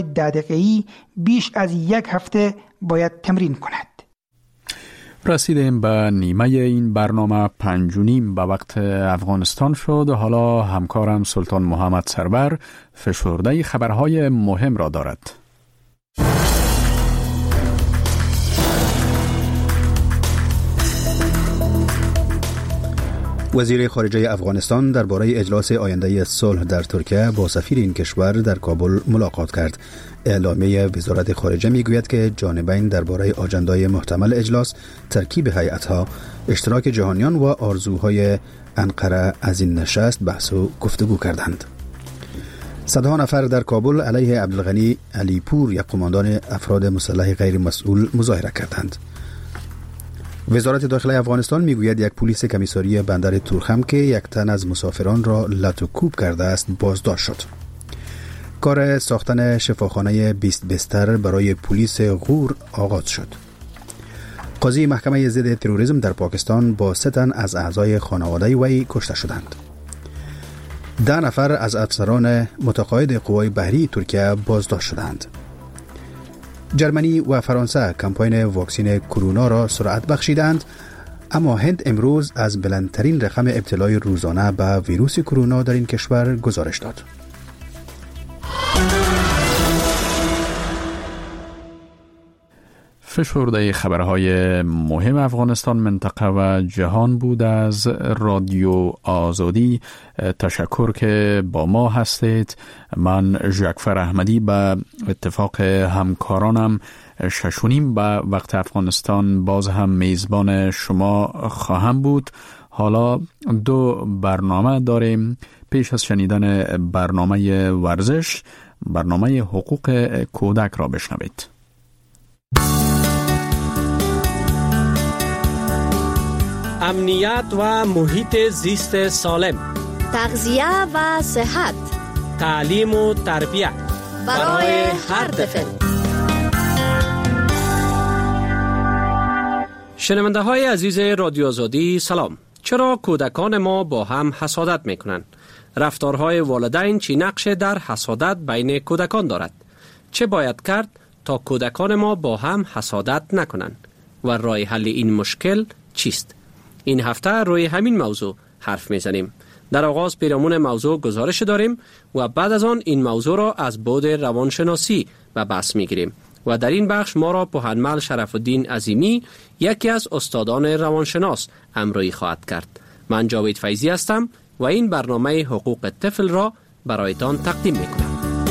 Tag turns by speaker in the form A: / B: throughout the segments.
A: 10 دقیقه‌ای بیش از 1 هفته باید تمرین کند.
B: رسیدیم به نیمه این برنامه 5:30 به وقت افغانستان شد. حالا همکارم سلطان محمد سرور فشرده خبرهای مهم را دارد.
C: وزیر خارجه افغانستان درباره اجلاس آینده صلح در ترکیه با سفیر این کشور در کابل ملاقات کرد. اعلامیه وزارت خارجه میگوید که جانبین درباره آجندای محتمل اجلاس، ترکیب هیئت‌ها، اشتراک جهانیان و آرزوهای انقره از این نشست بحث و گفتگو کردند. صدها نفر در کابل علیه عبدالغنی علیپور، یک قماندان افراد مسلح غیر مسئول، مظاهره کردند. وزارت داخلی افغانستان میگوید یک پلیس کمیساری بندر تورخم که 1 تن از مسافران را لط و کوب کرده است بازداشت شد. کار ساختن شفاخانه 20 بستر برای پلیس غور آغاز شد. قاضی محکمه ضد تروریسم در پاکستان با 3 تن از اعضای خانواده وی کشته شدند. 10 نفر از افسران متقاعد قوای بحری ترکیه بازداشت شدند. جرمنی و فرانسه کمپاین واکسین کرونا را سرعت بخشیدند، اما هند امروز از بلندترین رقم ابتلای روزانه به ویروس کرونا در این کشور گزارش داد.
B: فشرده خبرهای مهم افغانستان، منطقه و جهان بود از رادیو آزادی. تشکر که با ما هستید. من ژاکفر احمدی به اتفاق همکارانم 6:30 به وقت افغانستان باز هم میزبان شما خواهم بود. حالا 2 برنامه داریم. پیش از شنیدن برنامه ورزش، برنامه حقوق کودک را بشنوید.
D: امنیت و محیط زیست سالم،
E: تغذیه و صحت،
D: تعلیم و تربیت برای هر طفل. شنونده های عزیز رادیو آزادی سلام. چرا کودکان ما با هم حسادت میکنند؟ رفتارهای والدین چی نقش در حسادت بین کودکان دارد؟ چه باید کرد تا کودکان ما با هم حسادت نکنند و راه حل این مشکل چیست؟ این هفته روی همین موضوع حرف میزنیم. در آغاز پیرامون موضوع گزارش داریم و بعد از آن این موضوع را از بعد روانشناسی و بحث میگیریم و در این بخش ما را پوهنمل شرف الدین عظیمی، یکی از استادان روانشناس، همراهی خواهد کرد. من جاوید فیضی هستم و این برنامه حقوق طفل را برایتان تقدیم میکنم.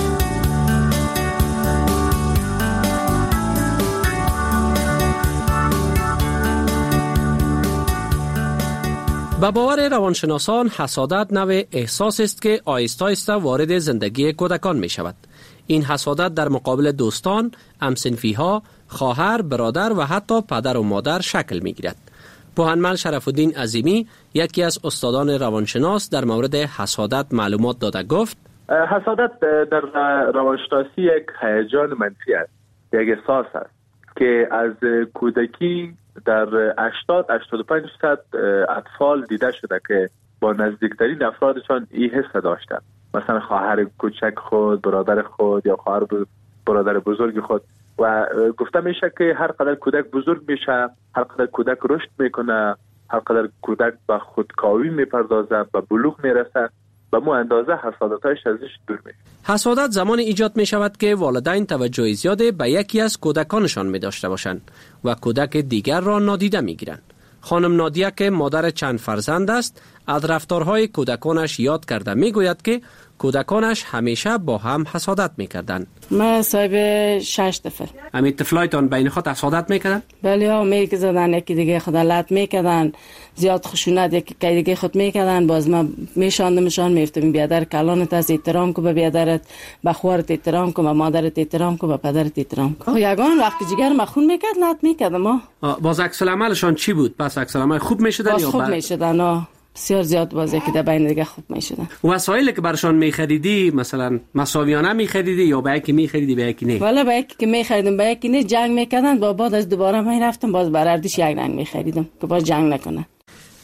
D: به باور روانشناسان حسادت نوع احساس است که آهسته آهسته وارد زندگی کودکان می شود. این حسادت در مقابل دوستان، همسنفی‌ها، خواهر، برادر و حتی پدر و مادر شکل می گیرد. پوهنمل شرف الدین عظیمی، یکی از استادان روانشناس، در مورد حسادت معلومات داده گفت:
F: حسادت در روانشناسی یک هیجان منفی است، یک احساس است که از کودکی در 80-85% اطفال دیده شده که با نزدیکترین افرادشان این حس داشتند، مثلا خواهر کوچک خود، برادر خود یا خواهر برادر بزرگ خود. و گفته میشه که هر قدر کودک بزرگ میشه، هر قدر کودک رشد میکنه، هر قدر کودک به خودکاوی میپردازه، به بلوغ میرسه، به مو اندازه حسادتش ازش دور میشه.
D: حسادت زمان ایجاد می شود که والدین توجه زیاده به یکی از کودکانشان می داشته باشند و کودک دیگر را نادیده می گیرند. خانم نادیه که مادر چند فرزند است، از رفتارهای کودکانش یاد کرده می گوید که کودکانش همیشه با هم حسادت می کردند.
G: من صاحب 6 طفل.
D: همین طفلایتان بین خود حسادت می کردن؟
G: بله ها، می کردن، یکی دیگه خود لط می کردن، زیاد خشونت یکی دیگه خود می کردن. باز من میشاندمشان، میفتم بیادر کلانت از احترام کو، به بیادرت، به خواهرت احترام کو، به مادرت احترام کو، به پدرت احترام کو. یگان وقتی جگر مخون میکرد لط میکردم ها.
D: باز عکس العملشان چی بود؟ پس عکس العمل خوب میشدن یا
G: خوب میشدن ها؟ بسیار زیاد بازی که در بین دیگه خوب میشدن.
D: وسایلی که برشان میخریدی مثلا مساویانه میخریدی یا به یکی میخریدی به یکی نه؟
G: والا به یکی که میخریدم به یکی نه، جنگ میکردن. بعد از دوباره من رفتم باز بر اردش یک رنگ میخریدم که باز جنگ نکنه.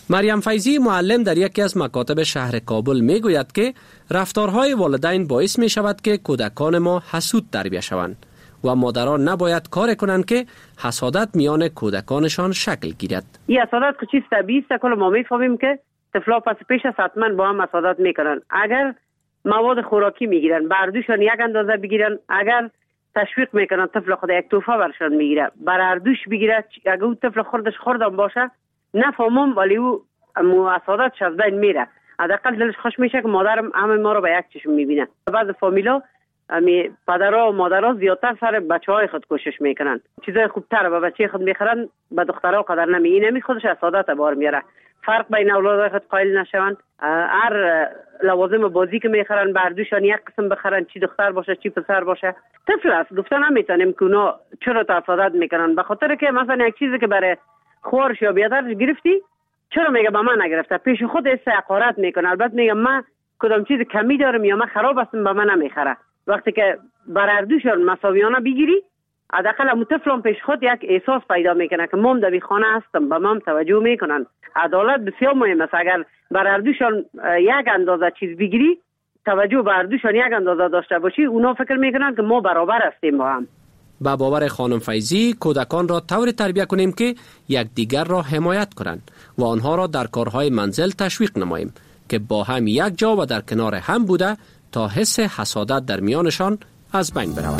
D: مریم فیضی معلم در یکی از مکاتب شهر کابل می گوید که رفتارهای والدین باعث می شود که کودکان ما حسود تربیت شوند و مادران نباید کار کنند که حسادت میان کودکانشان شکل گیرد.
H: این حسادت که چیز طبیعی است، کل ما میفهمیم که طفلا پس پیش از حتما با هم حسادت میکنن. اگر مواد خوراکی میگیرن بردوشان یک اندازه بگیرن، اگر تشویق میکنن طفل خود یک توفه برشان میگیره بر اردوش بگیره، اگر او طفل خودش خوردم باشه نفهمم ولی او حسادتش از بین میره. حداقل دلش خوش میشه که مادرم همه ما رو به یک چشم میبینه. بعض فامیلا پدرها و مادرها زیادتر سر بچهای خود کوشش میکنن، چیزای خوبتر به بچه خود میخرن، به دخترها قدر نمی خودش حسادت بار میاره. فرق بین اولاد خود قائل نشون، هر لوازم بازی که میخرن بردوشان یک قسم بخرن، چی دختر باشه چی پسر باشه. طفل است، گفتن نمیتونیم که اونا چرا حسادت میکنن، به خاطر که مثلا یک چیزی که برای خوارش یا بیادرش گرفتی چرا میگه به من نگرفته، پیش خود حقارت میکنه. البته میگه من کدام چیز کمی دارم یا من خراب هستم به من نمیخره. وقتی که بر اردوشان مساویانه بگیری، حداقل هم طفلان پیش خود یک احساس پیدا میکنه که مام در خانه هستم، به مام توجه میکنن. عدالت بسیار مهم است. اگر بر اردوشان یک اندازه چیز بگیری، توجه بر اردوشان یک اندازه داشته باشی، اونا فکر میکنن که ما برابر هستیم با هم.
D: با باور خانم فیضی کودکان را طور تربیت کنیم که یکدیگر را حمایت کنند و آنها را در کارهای منزل تشویق نماییم که با هم یک جا و در کنار هم بوده تا حس حسادت در میانشان از بین برود.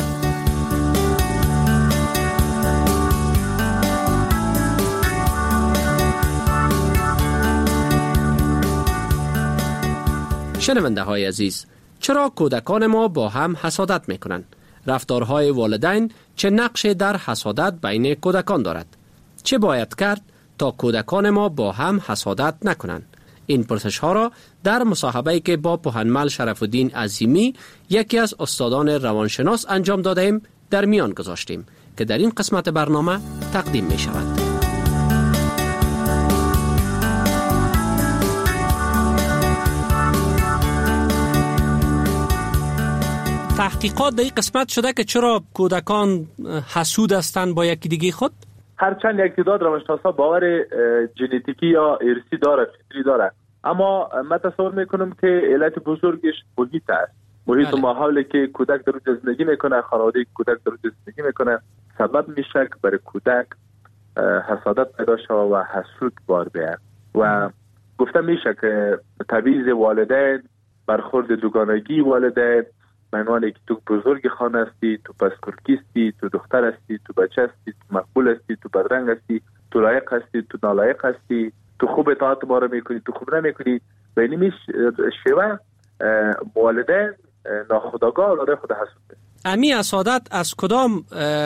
D: شنونده های عزیز، چرا کودکان ما با هم حسادت می کنند؟ رفتارهای والدین چه نقشی در حسادت بین کودکان دارد؟ چه باید کرد تا کودکان ما با هم حسادت نکنند؟ این پرسش ها را در مصاحبه‌ای که با پوهنمل شرف الدین عظیمی یکی از استادان روانشناس انجام دادیم در میان گذاشتیم که در این قسمت برنامه تقدیم می شود. تحقیقات در این قسمت شده که چرا کودکان حسود هستند با یکی دیگه خود؟
F: هرچند یک تعداد روانشناسا باور ژنتیکی یا ارثی داره، فطری داره، اما من تصور میکنم که علت بزرگش محیط است. محیط و ماحولی که کودک در اونجا زندگی میکنه، خانواده کودک در اونجا زندگی میکنه، سبب میشه که برای کودک حسادت پیدا شود و حسود بار بیاد. و گفته میشه که تبعیض والدین، برخورد دوگانگی والدین، معنی که تو بزرگ خانه هستی، تو پسکرکی هستی، تو دختر هستی، تو بچه هستی، تو مقبول هستی، تو بدرنگ هستی، تو لایق هستی، تو نالایق هستی، تو خوب اطاعت ما رو میکنی، تو خوب نمیکنی. و این شیوه والدین ناخودآگاه داره خود حسود.
D: امی حسادت از کدام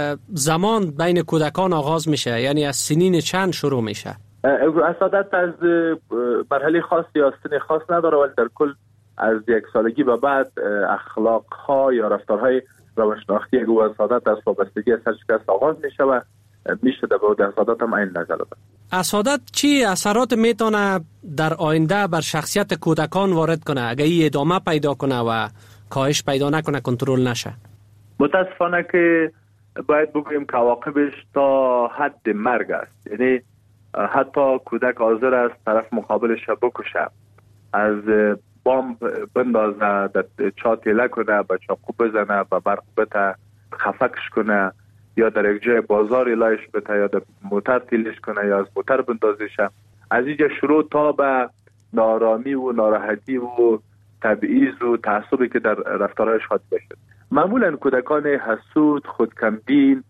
D: زمان بین کودکان آغاز میشه؟ یعنی از سنین چند شروع میشه؟
F: حسادت از مرحله خاص یا سن خاص نداره، ولی در کل از 1 سالگی به بعد اخلاق ها یا رفتارهای روانشناختی حسادت از وابستگی از سرشکست آغاز میشه و میشه در بعد حسادت هم این نظر داد.
D: حسادت چی اثرات میتونه در آینده بر شخصیت کودکان وارد کنه اگه این ادامه پیدا کنه و کاهش پیدا نکنه، کنترل نشه؟
F: متاسفانه که باید بگوییم که عواقبش تا حد مرگ است. یعنی حتی کودک حاضر است طرف مقابلش بکشه، از بمب بندازه، در چاتیله کنه، به چاقو بزنه، به برق بته، خفکش کنه، یا در یک جای بازاری لایش بته، یا در موتر تیلش کنه، یا از موتر بندازشه. از اینجا شروع تا به نارامی و ناراحتی و تبعیض و تعصبی که در رفتارهایش خاطر بشه. معمولا کودکان حسود، خودکمبین،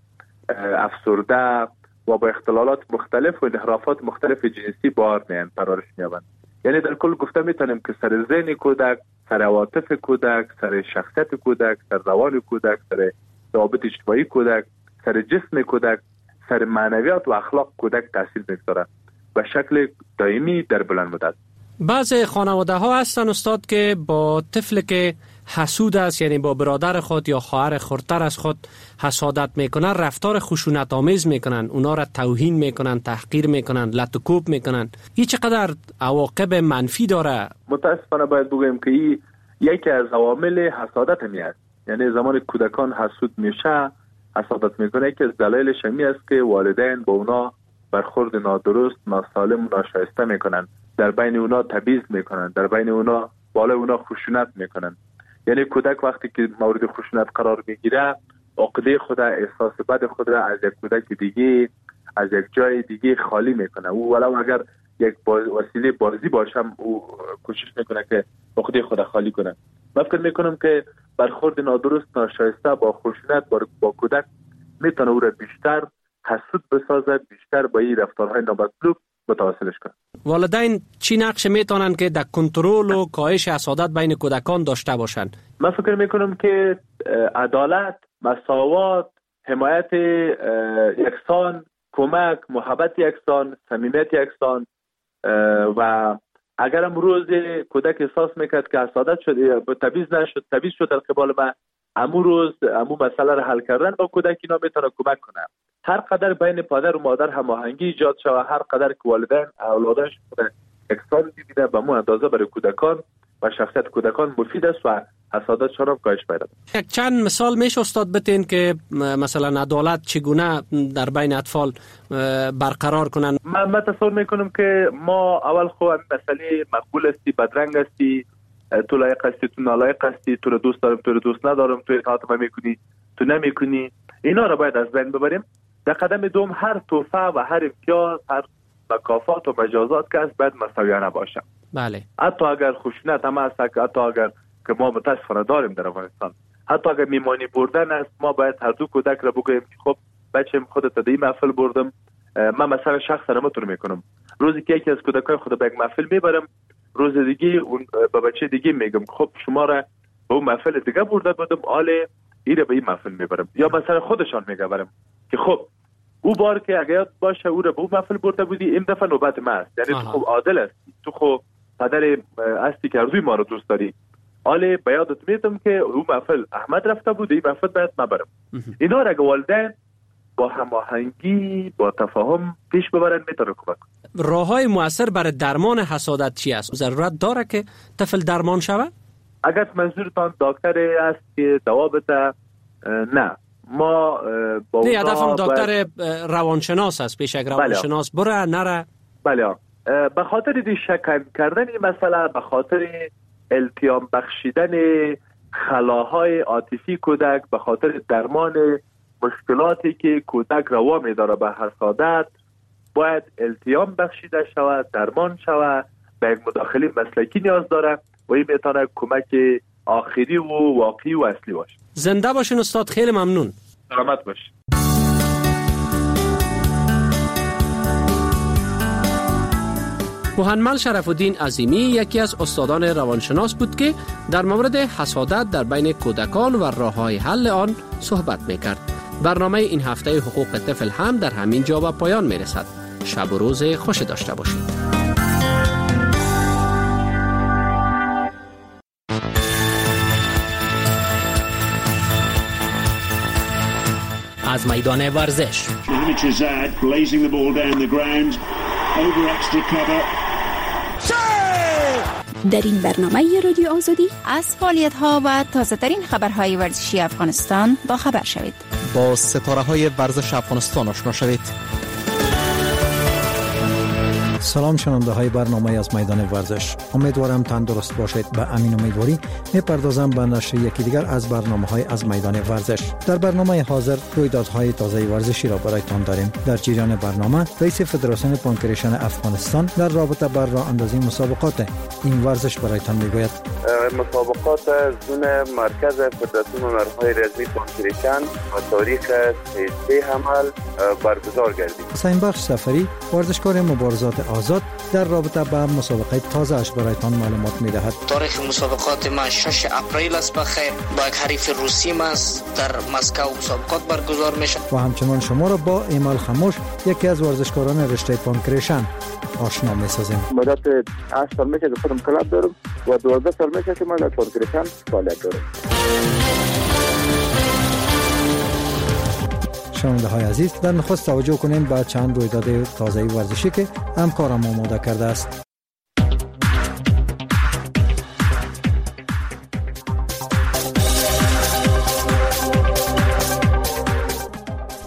F: افسرده و با اختلالات مختلف و انحرافات مختلف جنسی بار میان پرورش میابند. یعنی در کل گفته میتونیم که سر ذهن کودک، سر عواطف کودک، سر شخصیت کودک، سر روان کودک، سر روابط اجتماعی کودک، سر جسم کودک، سر معنویات و اخلاق کودک تاثیر میگذاره به شکل دائمی در بلند مدت.
D: بعض خانواده ها هستن استاد که با طفل که حسود است، یعنی با برادر خود یا خواهر خردتر از خود حسادت میکنن، رفتار خشونت آمیز میکنن، اونا را توهین میکنن، تحقیر میکنن، لط و کوب میکنن. این چقدر عواقب منفی داره؟
F: متاسفانه باید بگویم که یکی از عوامل حسادت همی است. یعنی زمان کودکان حسود میشه، حسادت میکنه، که از دلایلش همی است که والدین با اونا برخورد نادرست، ناسالم و ناشایسته میکنن. در بین اونا تبعیض میکنن، در بین اونا بالای اونا خشونت میکنن. یعنی کودک وقتی که مورد خشونت قرار میگیره عقده خود، احساس بد خود را از یک کودک دیگه، از یک جای دیگه خالی میکنه. او ولو اگر یک وسیله بازی باشم او کوشش میکنه که عقده خود خالی کنه. من فکر میکنم که برخورد نادرست، ناشایسته با خشونت با کودک میتونه او را بیشتر حسود بسازد، بیشتر با این رفتارهای نامطلوب متواصلش کنه.
D: والدین چی نقش میتونن که در کنترل و کاهش حسادت بین کودکان داشته باشن؟
F: من فکر میکنم که عدالت، مساوات، حمایت یکسان، کمک، محبت یکسان، صمیمیت یکسان و اگر امروز کودک احساس میکرد که حسادت شد، تبعیض شد در قبال من، امروز مسئله را حل کردن با کودک اینا میتونه کمک کنه. هر قدر بین پدر و مادر هماهنگی ایجاد شود، هر قدر که والدین اولادش یکسان ببینه، به مو اندازه برای کودکان و شخصیت کودکان مفید است و حسادتشان هم کاهش پیدا کنه.
D: چند مثال میشه استاد بتین که مثلا عدالت چگونه در بین اطفال برقرار کنن؟
F: من تصور میکنم که ما اول خو مسئله مقبول استی، بدرنگ استی، تو لایق هستی، تو نالایق هستی، تو رو دوست دارم، تو رو دوست ندارم، تو اطاعت من میکنی، تو نمیکنی، اینا رو باید از بین ببریم. در قدم دوم هر توفه و هر امتیاز، هر مکافات و مجازات که از باید مساویانه باشه.
D: بله.
F: حتی اگر خشونت هم هست، حتی اگر که ما متاسفانه داریم در افغانستان، حتی اگر میمانی بردن است، ما باید هر دو کودک را بگوییم که خب بچه‌م خودت در این محفل بردم، من مثلا شخصا نمیتونم میکنم، روزی که یکی از کودکای خود به یک محفل میبرم، روز دیگه اون به بچه دیگه میگم خب شما را به اون محفل دیگه برده بودم، آله ایره به این محفل میبرم. یا مثلا خودشان میگم که خب او بار که اگه یاد باشه او را به اون محفل برده بودی، این دفعه نوبت من است. یعنی تو خب عادل هستی، تو خب پدر هستی که ارزوی ما رو دوست داری، آله به یادت میتم که اون محفل احمد رفته بود، این محفل باید من برم. اینا را اگه والدین با هماهنگی، با تفاهم پیش ببرن میتونه کمک کنه.
D: راههای مؤثر برای درمان حسادت چی است؟ ضرورت داره که طفل درمان شود؟
F: اگر منظورتان دکتر است که دوا بده، نه، ما با
D: نه، هدفم دکتر روانشناس است. پیش یک روانشناس بره نره.
F: بله، به خاطر دی شک کردن این مسئله، به خاطر التیام بخشیدن خلاهای عاطفی کودک، به خاطر درمان مشکلاتی که کودک روا می‌داره به حسادت، باید التیام بخشیده شود، درمان شود، به یک مداخله مسلکی نیاز داره و این میتونه کمک آخری و واقعی و اصلی باشه.
D: زنده باشین استاد، خیلی ممنون.
F: سلامت باشین.
D: محمد شرف الدین عظیمی یکی از استادان روانشناس بود که در مورد حسادت در بین کودکان و راه‌های حل آن صحبت می‌کرد. برنامه این هفته حقوق طفل هم در همین جا به پایان می‌رسد. شب و روز خوش داشته باشید. از میدان ورزش.
I: در این برنامه رادیو آزادی از فعالیت‌ها و تازه‌ترین خبرهای ورزشی افغانستان با خبر شوید.
J: با ستاره‌های ورزش افغانستان آشنا شوید.
K: سلام شنونده های برنامه از میدان ورزش، امیدوارم تندرست باشید. به امین امیدواری میپردازم به نشر یکی دیگر از برنامه های از میدان ورزش. در برنامه حاضر رویدادهای تازه ورزشی را برایتان داریم. در جریان برنامه رئیس فدراسیون پانکریشن افغانستان در رابطه با راه اندازی مسابقات این ورزش برایتان میگوید.
L: مسابقات زون مرکز فدراسیون هنرهای رزمی پانکریشن و تاریخ 13 حمل برگزار گردید.
K: حسین بخش سفری ورزشکار مبارزات آزاد در رابطه با مسابقه تازه اش برایتان معلومات میدهد.
M: تاریخ مسابقات ما 6 اپریل است. بخیر با یک حریف روسی ما در مسکو مسابقات برگزار میشه.
K: و همچنان شما را با ایمال خموش یکی از ورزشکاران رشته پانکریشن آشنا می‌سازیم.
L: مدت 8 سال میشه که خودم کلاب دارم و 12 سال میشه که من در پانکریشن فعالیت دارم.
K: شنونده های عزیز، در نخست توجه کنیم به چند رویداد تازه ورزشی که همکارم آماده کرده است.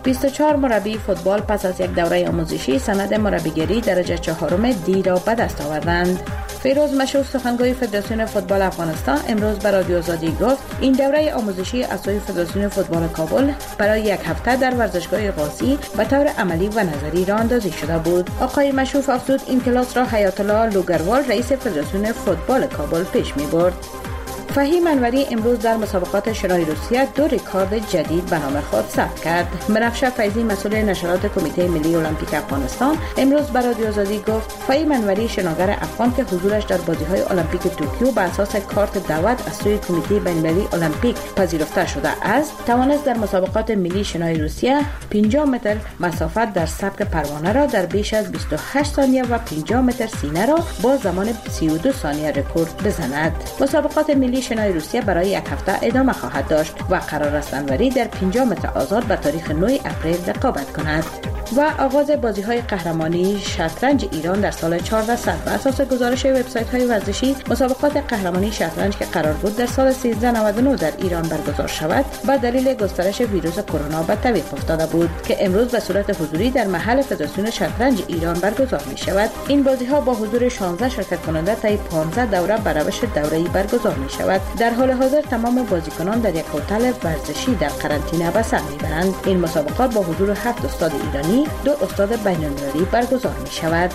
N: 24 مربی فوتبال پس از یک دوره آموزشی سند مربیگری درجه 4 دی را به دست آوردند. فیروز مشهور سخنگوی فدراسیون فوتبال افغانستان امروز به رادیو آزادی گفت این دوره آموزشی از سوی فدراسیون فوتبال کابل برای یک هفته در ورزشگاه قاسی به طور عملی و نظری راه اندازی شده بود. آقای مشهور افزود این کلاس را حیات الله لوگروال رئیس فدراسیون فوتبال کابل پیش می برد. فهیم انوری امروز در مسابقات شنای روسیه 2 رکورد جدید به نام خود ثبت کرد. منفشه فیضی مسئول نشرات کمیته ملی المپیک افغانستان امروز به رادیو آزادی گفت فهیم انوری شناگر افغان که حضورش در بازی‌های المپیک توکیو به اساس کارت دعوت از سوی کمیته بین‌المللی المپیک پذیرفته شده است، توانست در مسابقات ملی شنای روسیه 50 متر مسافت در سبک پروانه را در بیش از 28 ثانیه و 50 متر سینه را با زمان 32 ثانیه رکورد بزند. مسابقات ملی شنای روسیه برای یک هفته ادامه خواهد داشت و قرار است انوری در 50 متر آزاد به تاریخ 9 اپریل رقابت کند. و آغاز بازی‌های قهرمانی شطرنج ایران در سال 1400 بر اساس گزارش وبسایت‌های ورزشی مسابقات قهرمانی شطرنج که قرار بود در سال 1399 در ایران برگزار شود به دلیل گسترش ویروس کرونا به تعویق افتاده بود که امروز به صورت حضوری در محل فدراسیون شطرنج ایران برگزار می‌شود. این بازی‌ها با حضور 16 شرکت کننده طی 15 دوره بر روش دوره‌ای برگزار می‌شود. در حال حاضر تمام بازیکنان در یک هتل ورزشی در قرنطینه به سر می‌برند. این مسابقات با حضور 7 استاد ایرانی، 2 استاد بین‌المللی برگزار می‌شود.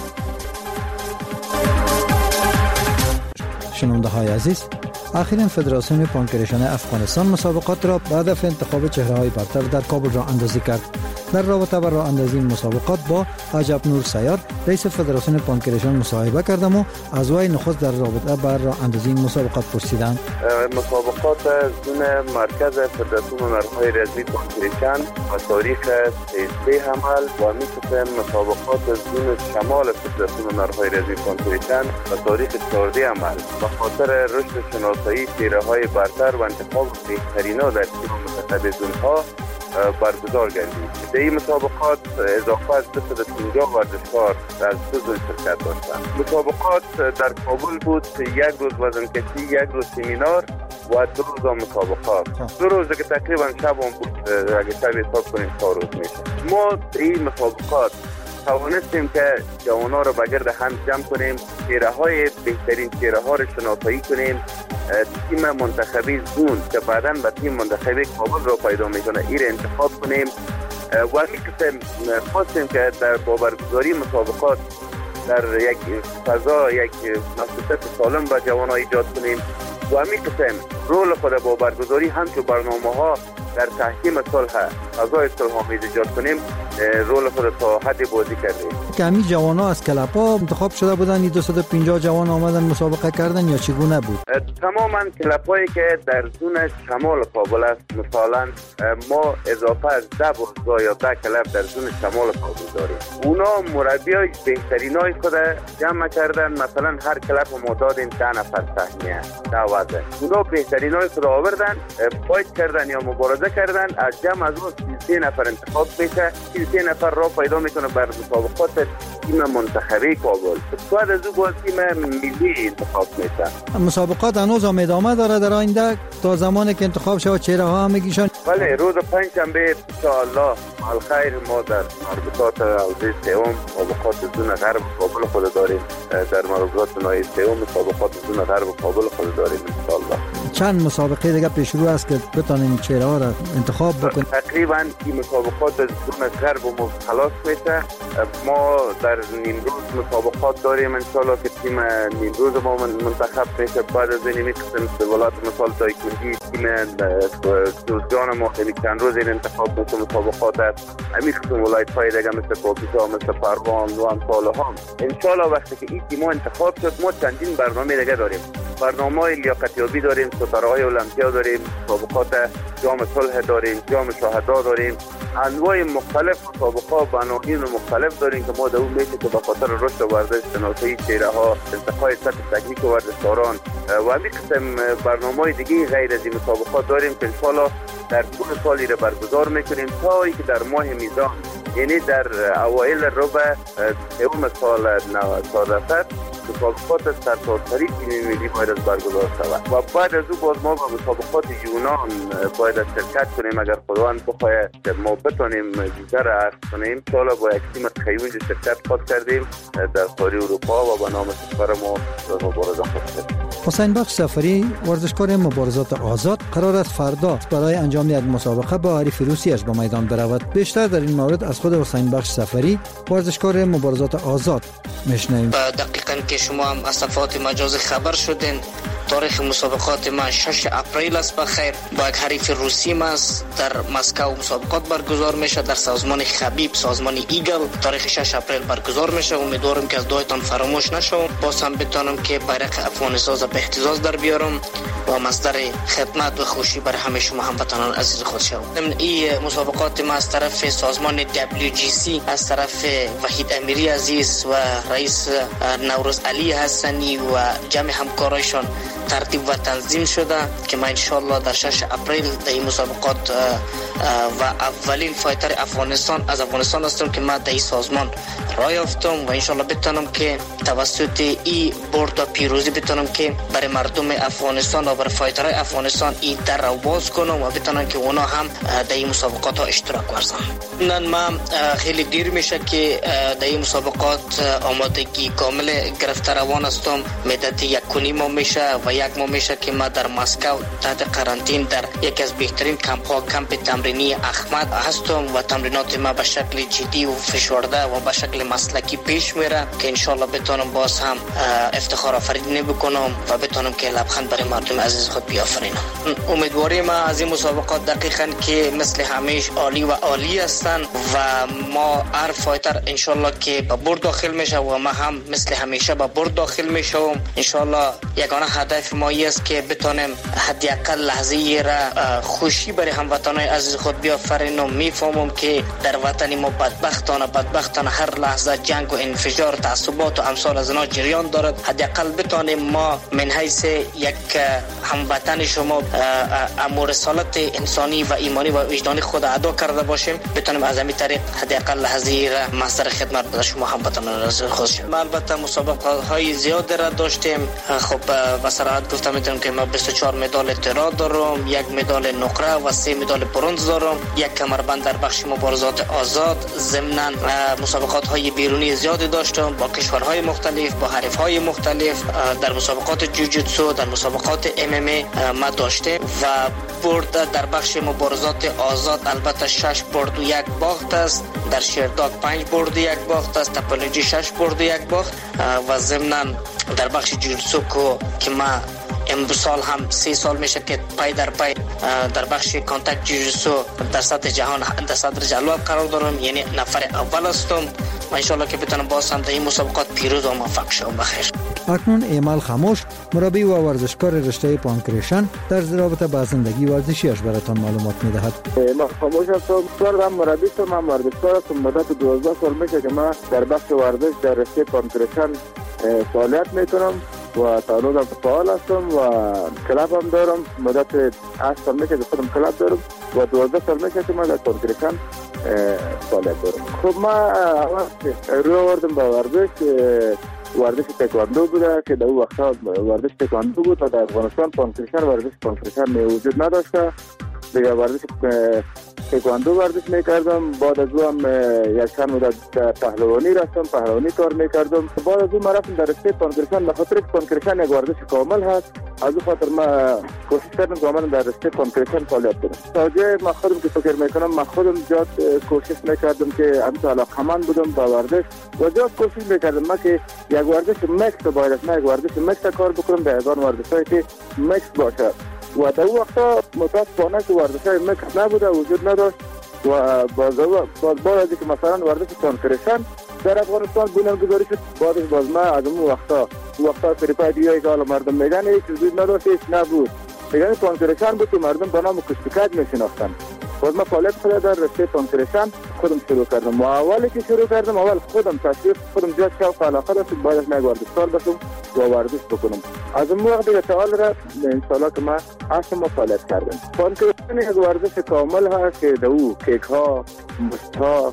K: شنونده های عزیز، اخیراً فدراسیون پانکریشن افغانستان مسابقات را به هدف انتخاب چهره‌های برتر در کابل راه اندازی کرد. در رابطه با راه اندازی مسابقات با عجب نور سیار رئیس فدراسیون پانکریشن مصاحبه کردم و از وی نخست در رابطه با راه اندازی مسابقات پرسیدم.
L: مسابقات زون مرکز فدراسیون هنرهای رزمی پانکریشن و تاریخ 13 حمل و می‌کسم مسابقات زون شمال فدراسیون هنرهای رزمی پانکریشن و تاریخ 14 حمل به خاطر رشد شناسایی چهره‌های برتر و انتخاب بهترینا در تیم منتخب زونها برگزار گردید. در این مسابقات اضافه از 250 ورزشکار از 2 زون شرکت داشتند. مسابقات در کابل بود، 1 روز وزنکشی، 1 روز سمینار و 2 روز مسابقات. 2 روز که تقریبا شب هم بود، اگه شب حساب کنیم 4 روز میشه. ما در این مسابقات توانستیم که جوانان را بگرد هم جمع کنیم، چهره‌های بهترین چهره‌ها را شناسایی کنیم، تیم منتخبی زون که بعداً به تیم منتخبی کابل را پیدا میکنه این را انتخاب کنیم و می‌خواستیم خواستیم که در برگزاری مسابقات در یک فضا یک مؤسسه سالم به جوانان ایجاد کنیم و می‌خواستیم رول خود با برگزاری همچون برنامه‌ها در تحکیم صلح فضای صلح‌آمیز ایجاد کنیم رول خود تا حد بازی کردیم.
K: که همین جوانا از کلپ‌ها انتخاب شده بودن، 250 جوان آمدن مسابقه کردن یا چگونه بود؟
L: تماما کلپ‌هایی که در زون شمال کابل است، مثلا ما اضافه از 10 باشگاه یا 10 کلپ در زون شمال کابل داریم. اونا مربیای بهترینای خود جمع کردن، مثلا هر کلپ ما دادیم 10 نفر صحنه 10 وزن. اونا بهترینای خود آوردن، فایت کردن یا مبارزه کردن، از جمع از اون 33 نفر انتخاب بشه، 33 نفر را پیدا میکنه بر مسابقات تیم منتخبی کابل. بعد از اون تیم ملی انتخاب میشه.
K: مسابقات هنوز هم ادامه داره در آینده تا زمانی که انتخاب شود چهره‌ها هم میگیشن؟
L: بله، روز پنجشنبه ان شاء الله الخیر ما در مربوطات حوزه سوم مسابقات زون غرب کابل خود داریم. در مربوطات نهایی سوم مسابقات زون غرب کابل خود داریم ان شاء الله.
K: چند مسابقه دیگه پیش رو است که بتونیم چهره‌ها را انتخاب بکنیم؟
L: تقریبا این مسابقات زون غرب ما خلاص میشه. ما در نیمروز مسابقات داریم ان شاء الله که تیم نیمروز ما منتخب میشه. بعد از این می‌خواستیم ولایت مثال تایکوندی تیم دوزجان ما خیلی چند روز این انتخاب میشه مسابقات است. می‌خواستیم ولایت‌های دیگه مثل پاکیزا، مثل پروان و امثالها. ان شاء الله وقتی که این تیم انتخاب شد ما چندین برنامه دیگه داریم. برنامه‌های لیاقتیابی داریم، ستاره‌های المپیا داریم، مسابقات جام صلح داریم، جام شهدا داریم، انواع مختلف مسابقات و عناوین مختلف داریم که ما در اون میشه که به خاطر رشد ورزش شناسایی چهره‌ها، ارتقای سطح تکنیک ورزشکاران و همین قسم برنامه‌های دیگه غیر از این مسابقات داریم که انشاءالله در طول سالی را برگزار میکنیم تا اینکه در ماه میزان یعنی در اوایل ربع سوم سال 1900 مسابقات سرتاسری تیم ملی باید برگزار شود و بعد از او باز ما به مسابقات یونان باید شرکت کنیم. اگر خداوند بخواهد ما بتونیم ویزا را عرض کنیم، ان شاءالله با یک تیم خیلی شرکت خود کردیم در قاره اروپا و به نام کشور ما مبارزه خود کردیم.
K: حسین بخش سفری ورزشکار مبارزات آزاد قرار است فردا برای انجام یک مسابقه با حریف روسیش به میدان برود. بیشتر در این مورد از خود حسین بخش سفری ورزشکار مبارزات آزاد میشنویم.
M: دقیقاً که شما هم از صفحات مجازی خبر شدین، تاریخ مسابقات ما 6 اپریل است. بخیر با یک حریف روسی ما در مسکو مسابقات برگزار میشه در سازمان خبیب، سازمان ایگل. تاریخ 6 اپریل برگزار میشه. امیدوارم که از دعایتان فراموش نشه. باز هم بتونم که بیرق افغانستان به اهتزاز در بیارم و مصدر خدمت و خوشی برای همه شما هموطنان عزیز خود شوم. این مسابقات ما از طرف سازمان WGC، از طرف وحید امیری عزیز و رئیس نوروز علی حسنی و جمع همکارایشان ترتیب و تنظیم شده که ما انشالله در 6 اپریل در این مسابقات و اولین فایتر افغانستان از افغانستان هستم که ما در این سازمان راه یافتم و انشالله بتونم که توسط این برد و پیروزی بتونم که برای مردم افغانستان و برای فایترهای افغانستان این در رو باز کنم و بتونم که اونا هم در این مسابقات ها اشتراک ورزن. ما خیلی دیر میشه که در این مسابقات آمادگی کامل گرفته روان هستم. مدت 1.5 ماه میشه و 1 ماه میشه که ما در مسکو تحت قرنطین در یکی از بهترین کمپ تمرینی احمد هستم و تمرینات ما به شکل جدی و فشرده و به شکل مسلکی پیش میره که انشالله بتونم باز هم افتخار آفرینی بکنم و بتونم که لبخند برای مردم عزیز خود بیافرینم. امیدواری ما از این مسابقات دقیقاً که مثل همیشه عالی و عالی هستن و ما هر فایتر انشالله که به برد داخل میشه و ما هم مثل همیشه به برد داخل میشم. انشالله یگانه هدف ما است که بتونیم حداقل لحظه را خوشی برای هموطنان عزیز خود بیافرینم. میفهمم که در وطن ما بدبختانه هر لحظه جنگ و انفجار، تعصبات و امثال از اینا جریان دارد. حداقل بتونیم ما من حیث یک هموطن شما امور رسالت انسانی و ایمانی و وجدانی خود ادا کرده باشیم، بتونیم از همین طریق حداقل لحظه را مصدر خدمت به شما هموطنان عزیز خود شیم. البته مسابقات های زیاد را داشتیم. خب به صراحت گفتم میتونم که ما 24 مدال طلا دارم، 1 مدال نقره و 3 مدال برنز دارم، 1 کمربند در بخش مبارزات آزاد. ضمن مسابقات های بیرونی زیادی داشتم با کشورهای مختلف، با حریفهای مختلف. در مسابقات جوجیتسو، در مسابقات MMA ما داشتیم و برد در بخش مبارزات آزاد البته 6 برد و 1 باخت است. در شیرداگ 5 برد و 1 باخت است. تپلوجی 6 برد و 1 باخت و ضمن در بخش جوجیتسو که ما امسال هم 3 سال میشه که پای در پای در بخش کانتاکت جوجیتسو در سطح جهان در صدر جلوه قرار دارم، یعنی نفر اول هستم و انشالله که بتونم باز هم در این مسابقات پیروز و موفق شوم. بخیر.
K: اکنون ایمال خاموش، مربی و ورزشکار رشته پانکریشن، در رابطه با زندگی ورزشیش براتان معلومات میدهد.
O: ایمال خاموش هستم، هم مربی هستم، هم ورزشکار هستم. مدت 12 سال میشه که من در بخش ورزش در رشته پانکریشن فعالیت میکنم و تا روز فعال هستم و کلاب هم دارم. مدت 8 سال میشه که خودم کلاب دارم و 12 سال میشه که من در پانکریشن فعالیت دارم. خب ما روی آوردم با ورزش تکواندو بوده که در اون وقتا ورزش تکواندو بود و در افغانستان ورزش پانکریشن وجود نداشته. دیگه ورزش تکواندو ورزش میکردم. بعد از اون یک چند مدت پهلوانی رفتم، پهلوانی کار میکردم. بعد از اون من رفتم در رشته پانکریشن. به خاطر که پانکریشن یک ورزش کامل هست، از اون خاطر من کوشش کردم که من در رشته پانکریشن فعالیت کنم. تا جای من خودم که فکر میکنم، من خودم زیاد کوشش میکردم که همین علاقه‌مند بودم با ورزش و زیاد کوشش میکردم من که یک ورزش مکس باید یک ورزش مکس کار بکنم، در یگان ورزشی که مکس باشه. و در اون وقتا متاسفانه که ورزش‌های مکس نبوده، وجود نداشت و بعد از که مثلا ورزش پانکریشن در افغانستان بنیانگذاری شد، بعدش باز ما از اون وقتا فریپای دیگه که حالا مردم میگن هیچ وجود نداشت، هیچ نبود. دیگه پانکریشن بود که مردم به نام کشتیکج میشناختن. باز ما فعالیت خود در رشته پانکریشن خودم شروع کردم و اولی که شروع کردم اول خودم تشویق خودم زیاد شوق علاقه داشت باید از ورزشکار بشم و ورزش بکنم. از اون وقت دیگه تا حال را انشالله که ما 8 ماه فعالیت کردم. پانکریشن یک ورزش کامل هست که دو کیک ها، مشت ها،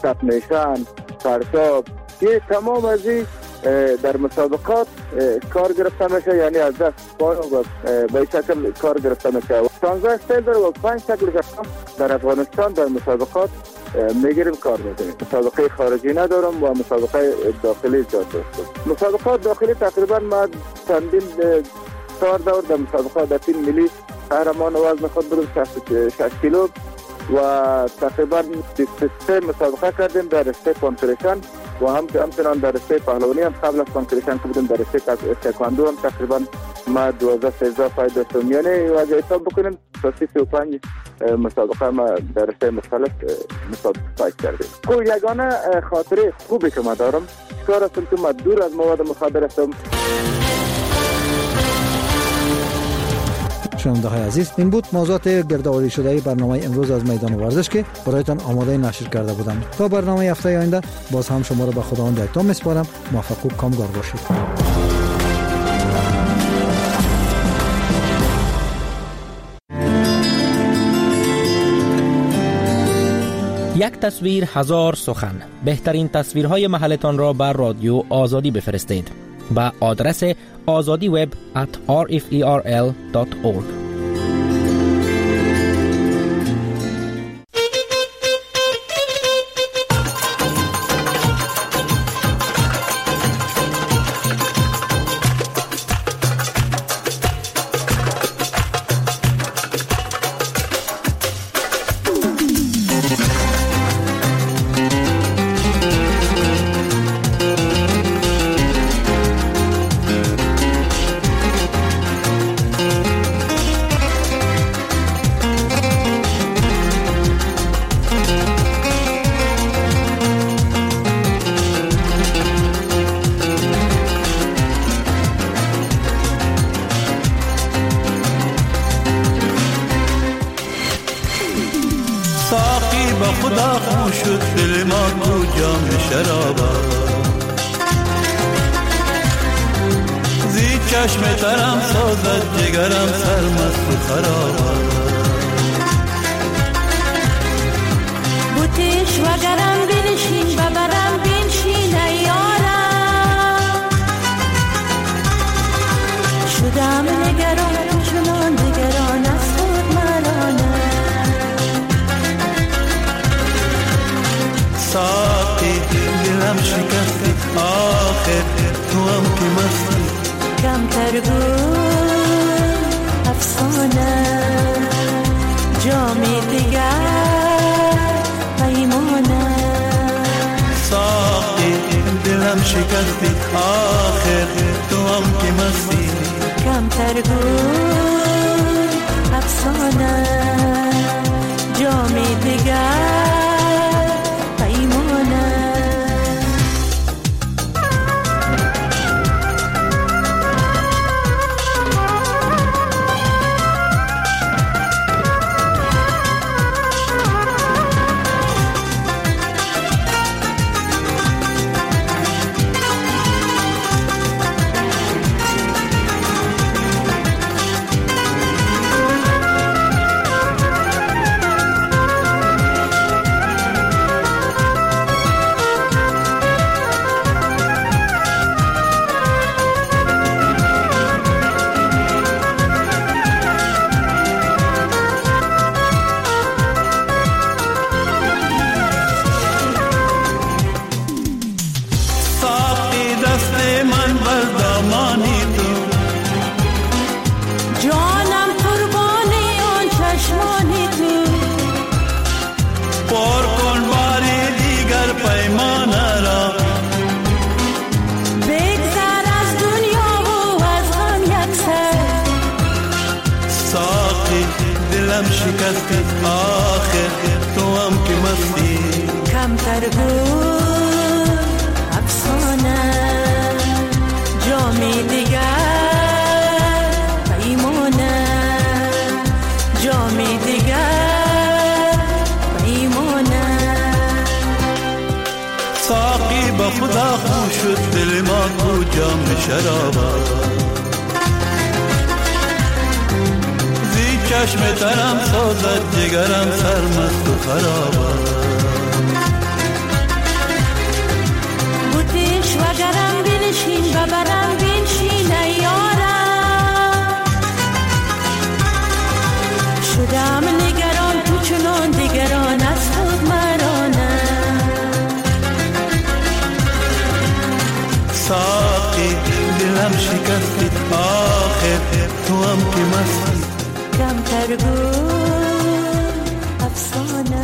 O: تپنیشن، پرتاب، یه تمام از این در مسابقات کار گرفته میشه، یعنی از دست پای و به این شکل کار گرفته میشه. 16 استایل داره و 5 شکل در افغانستان در مسابقات میگیریم کار میکنیم. مسابقه خارجی ندارم و مسابقه داخلی زیاد داشتم. مسابقات داخلی تقریبا ما چندین 4 دور در مسابقات در تیم ملی قهرمان وزن خود بودم 66 کیلو و تقریبا 23 مسابقه کردیم در رشته پانکریشن و همچنان در رشته پهلوانی هم قبل از پانکریشن که بودیم در رشته تکواندو هم تقریبا ما 12 پای داشتم. یعنی اگه حساب بکنیم تا 35 مسابقه ما در رشته مختلف مسابقه پای کردیم. یگانه خاطره خوبی که ما دارم کار هستم که ما دور از مواد مخدر هستم.
K: شنونده های عزیز، این بود موضوعات گردآوری شده برنامه امروز از میدان ورزش که برایتان آماده نشر کرده بودم. تا برنامه هفته آینده باز هم شما را به خداوند احترام میسپارم. موفق و کامگار باشید.
P: یک تصویر هزار سخن. بهترین تصویرهای محلتان را بر رادیو آزادی بفرستید با آدرس azadiweb@rferl.org.
Q: چشم ترم سازد جگرم سرمست و خرابم